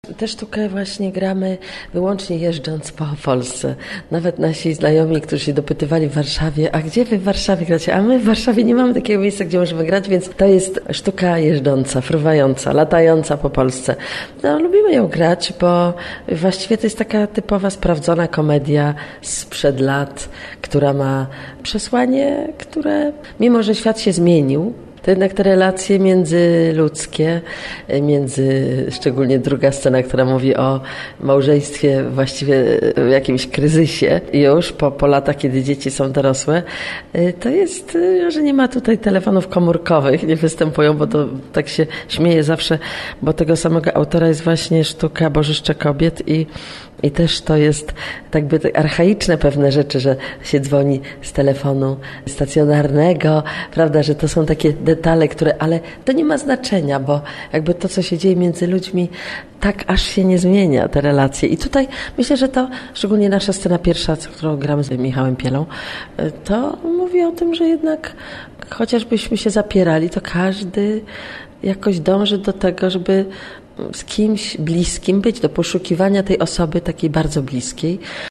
Tę sztukę właśnie gramy wyłącznie jeżdżąc po Polsce. Nawet nasi znajomi, którzy się dopytywali w Warszawie, a gdzie wy w Warszawie gracie? A my w Warszawie nie mamy takiego miejsca, gdzie możemy grać, więc to jest sztuka jeżdżąca, fruwająca, latająca po Polsce. No, lubimy ją grać, bo właściwie to jest taka typowa, sprawdzona komedia sprzed lat, która ma przesłanie, które mimo, że świat się zmienił, to jednak te relacje międzyludzkie, szczególnie druga scena, która mówi o małżeństwie właściwie w jakimś kryzysie już po latach, kiedy dzieci są dorosłe, to jest, że nie ma tutaj telefonów komórkowych, nie występują, bo to tak się śmieje zawsze, bo tego samego autora jest właśnie sztuka Bożyszcze kobiet i też to jest tak by archaiczne pewne rzeczy, że się dzwoni z telefonu stacjonarnego, prawda, że to są takie detale, ale to nie ma znaczenia, bo jakby to, co się dzieje między ludźmi, tak aż się nie zmienia, te relacje. I tutaj myślę, że to, szczególnie nasza scena pierwsza, którą gramy z Michałem Pielą, to mówi o tym, że jednak chociażbyśmy się zapierali, to każdy jakoś dąży do tego, żeby z kimś bliskim być, do poszukiwania tej osoby takiej bardzo bliskiej.